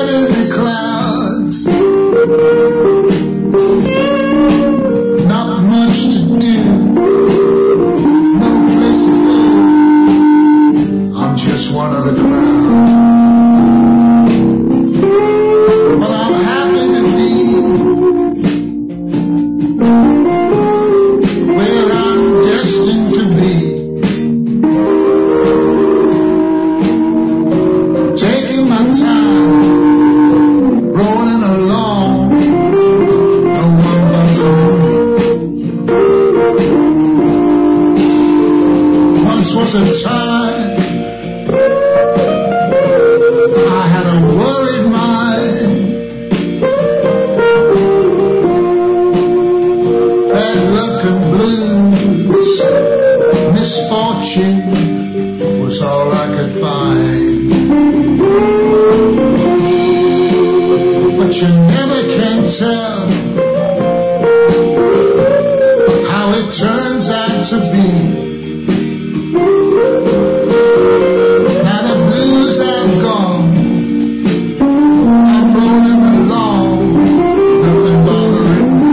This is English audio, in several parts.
head in the clouds. Not much to do, no place to go. I'm just one of the crowd. But I'm happy to be where I'm destined to be. Taking my time, rolling along, no one bothering me. Once was a time I had a worried mind. Bad luck and blues, misfortune was all I could find. But you never can tell how it turns out to be. Now the blues have gone, I'm rolling along, nothing bothering me.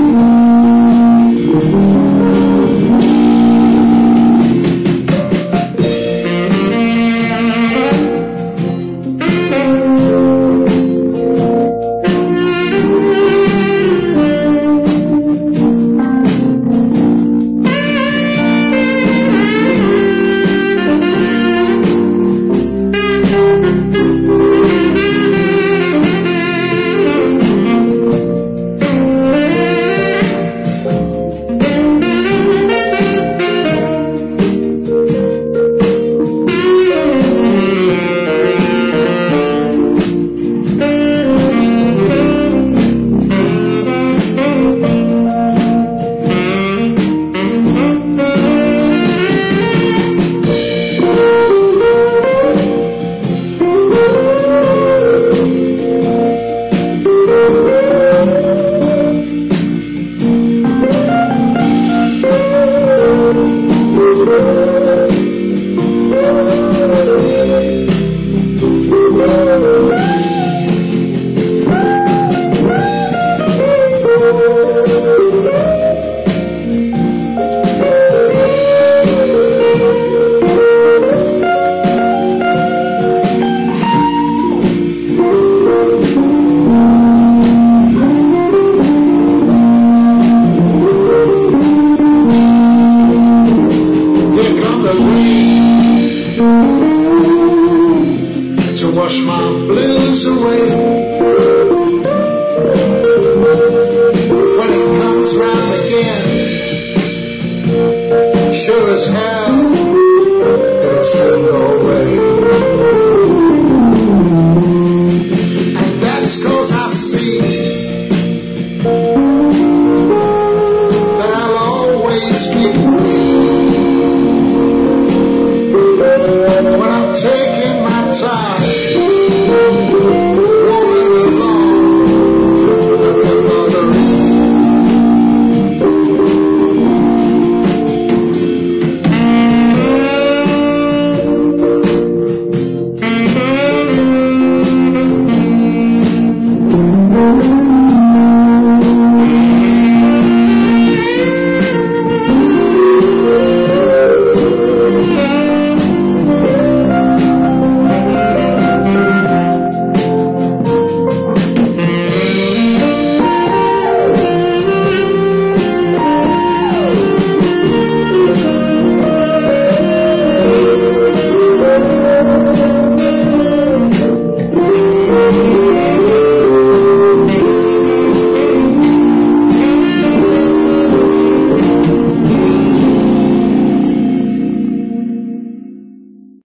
To wash my blues away. When it comes round again, sure as hell it'll soon go away.